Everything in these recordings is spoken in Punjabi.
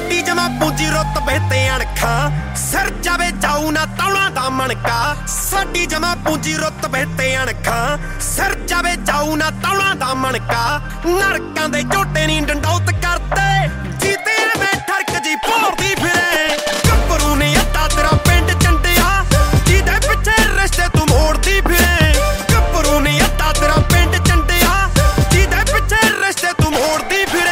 ਸਾਡੀ ਜਮਾ ਪੂੰਜੀ ਰੁਤਬੇ ਤੇ ਅਣਖਾਂ ਸਿਰ ਜਾਵੇ ਜਾਊ ਨਾ ਤੌਲਾਂ ਦਾ ਮਣਕਾ ਸਾਡੀ ਜਮਾ ਪੂੰਜੀ ਰੁਤਬੇ ਤੇ ਅਣਖਾਂ ਸਿਰ ਜਾਵੇ ਜਾਊ ਨਾ ਤੌਲਾਂ ਦਾ ਮਣਕਾ ਨਰਕਾਂ ਦੇ ਝੋਟੇ ਨਹੀਂ ਡੰਡੌਤ ਕਰਦੇ ਜੀਤੇ ਐਵੇਂ ਠਰਕ ਜੀ ਭੋਰਦੀ ਫਿਰੇ ਗੱਭਰੂ ਨੇ ਅੱਧਾ ਤੇਰਾ ਪਿੰਡ ਚੰਡਿਆ ਜਿਹਦੇ ਪਿੱਛੇ ਰਿਸ਼ਤੇ ਤੂੰ ਮੋੜਦੀ ਫਿਰੇ ਗੱਭਰੂ ਨੇ ਅੱਧਾ ਤੇਰਾ ਪਿੰਡ ਚੰਡਿਆ ਜਿਹਦੇ ਪਿੱਛੇ ਰਿਸ਼ਤੇ ਤੂੰ ਮੋੜਦੀ ਫਿਰੇ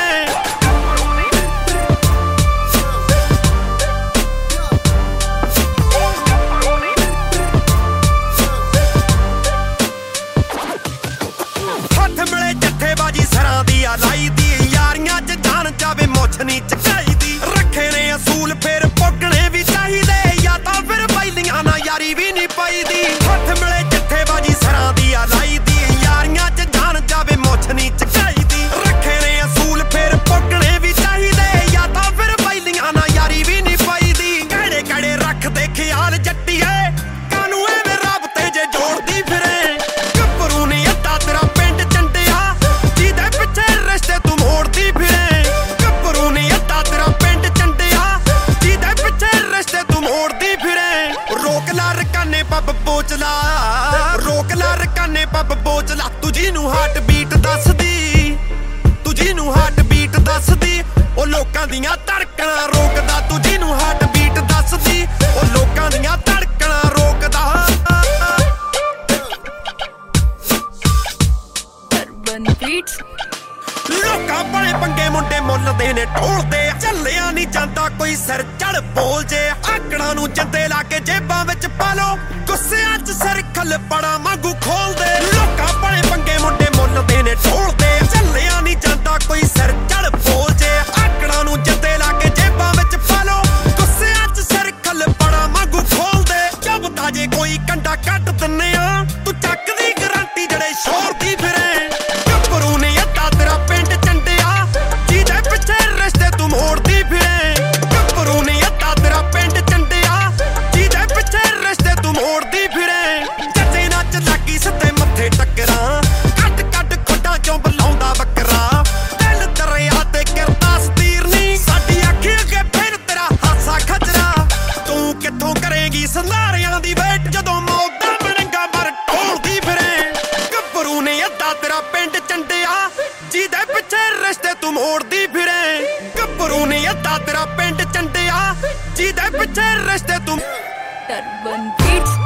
ਸਰਾਂ ਦੀ ਆ ਲਾਈ ਦੀ ਯਾਰੀਆਂ ਚ ਜਾਣ ਜਾਵੇ ਮੁੱਛ ਨੀ ਚਕਾਈ ਦੀ ਰੱਖੇ ਨੇ ਅਸੂਲ ਫਿਰ ਪੁੱਗਣੇ ਵੀ ਚਾਹੀਦੇ ਜਾਂ ਤਾਂ ਫਿਰ ਬੈਲੀਆਂ ਨਾ ਯਾਰੀ ਵੀ ਨੀ ਪਾਈਦੀ ਹੱਥ ਮਿਲੇ ਜੱਥੇਬਾਜੀ ਸਰਾਂ ਦੀ ਆ ਲਾਈ ਦੀ ਯਾਰੀਆਂ ਚ ਜਾਣ ਜਾਵੇ ਮੁੱਛ ਨੀ ਚਕਾਈ ਦੀ ਰੱਖੇ ਨੇ ਅਸੂਲ ਫਿਰ ਪੁੱਗਣੇ ਵੀ ਚਾਹੀਦੇ ਜਾਂ ਤਾਂ ਫਿਰ ਬੈਲੀਆਂ ਨਾ ਯਾਰੀ ਵੀ ਨੀ ਪਾਈਦੀ ਕਿਹੜੇ ਕਿਹੜੇ ਰੱਖਦੇ ਖਿਆਲ ਜੱਟੀਏ ਕਾਨੂੰ ਐਵੇਂ ਰੱਬ ਤੇ ਜੇ ਜੋੜਦੀ ਫਿਰੇ ਗੱਭਰੂ ਨੇ ਅੱਧਾ ਤੇਰਾ ਪਿੰਡ ਚੰਡਿਆ ਰਿਸ਼ਤੇ ਤੂੰ ਮੋੜਦੀ ਫਿਰੇ ਗੱਭਰੂ ਨੇ ਅੱਧਾ ਤੇਰਾ ਪਿੰਡ ਚੰਡਿਆ ਜਿਹਦੇ ਪਿੱਛੇ ਰਿਸ਼ਤੇ ਤੂੰ ਮੋੜਦੀ ਫਿਰੇ ਰੋਕ ਲਾ ਰਕਾਨੇ ਪੱਬ ਬੋਚਲਾ ਰੋਕ ਲਾ ਰਕਾਨੇ ਪੱਬ ਬੋਚਲਾ ਤੁਝੀ ਨੂੰ ਹਾਰਟ ਬੀਟ ਦੱਸਦੀ ਤੁਝੀ ਨੂੰ ਹਾਰਟ ਬੀਟ ਦੱਸਦੀ ਉਹ ਲੋਕਾਂ ਦੀਆਂ ਧੜਕਣਾਂ ਰੋਕਦਾ ਤੁਝੀ ਨੂੰ ਹਾਰਟ ਬੀਟ ਦੱਸਦੀ ਉਹ ਲੋਕਾਂ ਦੀਆਂ ਧੜਕਣਾਂ ਰੋਕਦਾ ਲੋਕਾਂ ਬੜੇ ਪੰਗੇ ਮੁੰਡੇ ਮੁੱਲਦੇ ਨੇ ਢੋਲਦੇ ਚੱਲਿਆ ਨਹੀਂ ਜਾਂਦਾ ਕੋਈ ਸਿਰ ਚੜ ਬੋਲ ਜੇ ਆਕੜਾਂ ਨੂੰ ਜੰਦੇ ਲਾ ਕੇ ਜੇਬਾਂ ਵਿੱਚ ਪਾ ਲੋ ਗੁੱਸਿਆਂ 'ਚ ਸਿਰ ਖੱਲ ਪੜਾ ਵਾਂਗੂ ਖੋਲਦੇ ਲੋਕਾਂ ਬੜੇ ਪੰਗੇ ਮੁੰਡੇ ਮੁੱਲਦੇ ਨੇ ਢੋਲਦੇ ਚੱਲਿਆ ਨਹੀਂ ਜਾਂਦਾ ਕੋਈ ਸਿਰ ਚੜ ਬੋਲ ਜੇ ਆਕੜਾਂ ਨੂੰ ਜੰਦੇ ਲਾ ਕੇ ਜੇਬਾਂ ਵਿੱਚ ਪਾ ਲੋ ਗੁੱਸਿਆਂ 'ਚ ਸਿਰ ਖੱਲ ਪੜਾ ਵਾਂਗੂ ਖੋਲਦੇ ਜਬ ਤਾਜੇ ਕੋਈ ਕੰਡਾ ਕੱਟ ਦਿੰਨੇ ਆ ਤੂੰ ਚੱਕਦੀ ਗਰੰਟੀ ਜਿਹੜੇ ਸ਼ੋਰ ਦੀ ਫਿਰੇ ਗੱਭਰੂ ਨੇ ਅੱਧਾ ਤੇਰਾ ਪਿੰਡ ਚੰਡਿਆ ਜਿਹਦੇ ਪਿੱਛੇ ਰਿਸ਼ਤੇ ਤੂੰ ਮੋੜਦੀ ਫਿਰੇ ਗੱਭਰੂ ਨੇ ਅੱਧਾ ਤੇਰਾ ਪਿੰਡ ਚੰਡਿਆ ਜਿਹਦੇ ਪਿੱਛੇ ਰਿਸ਼ਤੇ ਤੂੰ ਮੋੜਦੀ ਫਿਰੇ ਜੱਜੇ ਨੱਚ ਲੱਗੀ ਸਿੱਧੇ ਮੱਥੇ ਟੱਕਰਾਂ ਕੱਟ ਕੱਟ ਖੁੱਡਾਂ ਚੋਂ ਬੁਲਾਉਂਦਾ ਬੱਕਰਾ ਦਿਲ ਦਰਿਆ ਤੇ ਕਿਰਦਾਸ ਤੀਰਨੀ ਸਾਡੀ ਅੱਖੀ ਅੱਗੇ ਫਿਰ ਤੇਰਾ ਹਾਸਾ ਖਚਰਾ ਤੂੰ ਕਿੱਥੋਂ ਕਰੇਗੀ ਸੰਧਾਰਿਆਂ ਦੀ ਵੇਟ ਜਦੋਂ ਮੌਤ ਦਾ ਮਣੰਗਾ ਮਰ ਢੋਲਦੀ ਫਿਰੇ ਗੱਭਰੂ ਨੇ ਅੱਧਾ ਤੇਰਾ ਪਿੰਡ ਚੰਡਿਆ ਜਿਹਦੇ ਪਿੱਛੇ ਰਿਸ਼ਤੇ ਤੂੰ ਮੋੜਦੀ ਫਿਰੇ ਗੱਭਰੂ ਨੇ ਅੱਧਾ ਤੇਰਾ ਪਿੰਡ ਚੰਡਿਆ ਜਿਹਦੇ ਪਿੱਛੇ ਰਿਸ਼ਤੇ ਤੂੰ Turban Beats